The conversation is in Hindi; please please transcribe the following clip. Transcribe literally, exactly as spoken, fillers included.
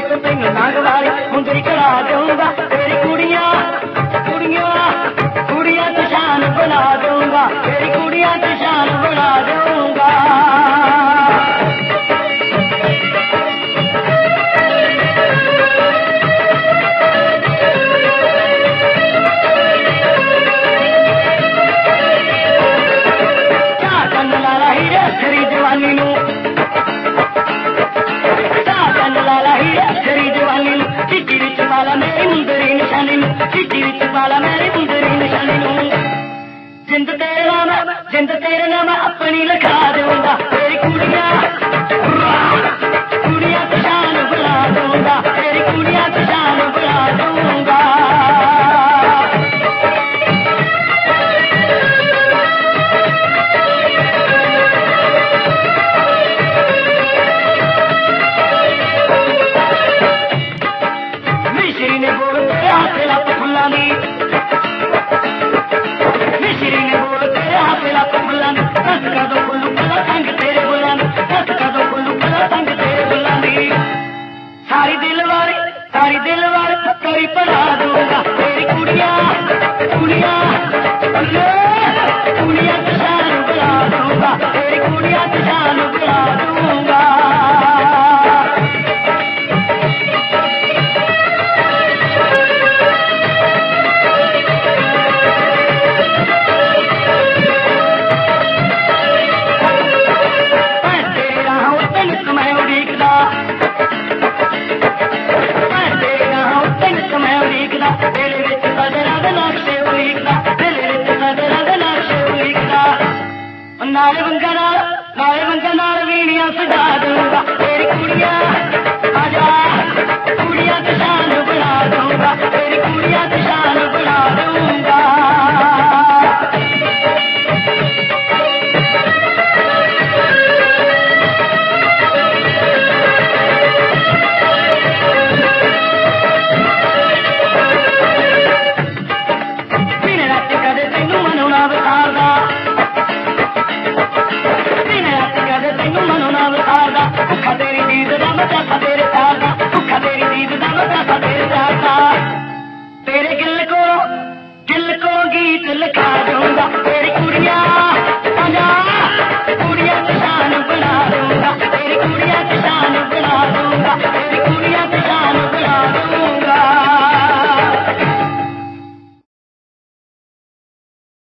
तो तेन नाग वाली मुंदरी करा दूंगा, तेरी कुड़ियां कुड़ियां कुड़ियां तो शान बना दूंगा, तेरी कुड़ियां तो शान बना दूंगा। जिंद तेरे नाम जिंद तेरे नाम अपनी लिखा दूंगा, तेरी कुड़ियां कुड़ियां तो शान बुला दूंगा, तेरी कुड़ियां तो शान बुला दूंगा। मिश्री ने बोल तेरे हाथ लप फुल्लां दी, मिश्री ने बोल तेरे हाथ लप फुल्लां दी, दस का दो फुल्लू पला संग तेरे बुलां दी, दस का दो फुल्लू पला संग तेरे बुलां दी। सारी दिल वाली सारी दिल वाली पक्करी पढ़ा दूंगा, तेरी कुड़ियां कुड़ियां कुड़ियां तो शान बुला दूंगा, तेरी कुड़ियां तो शान बुला दूंगा।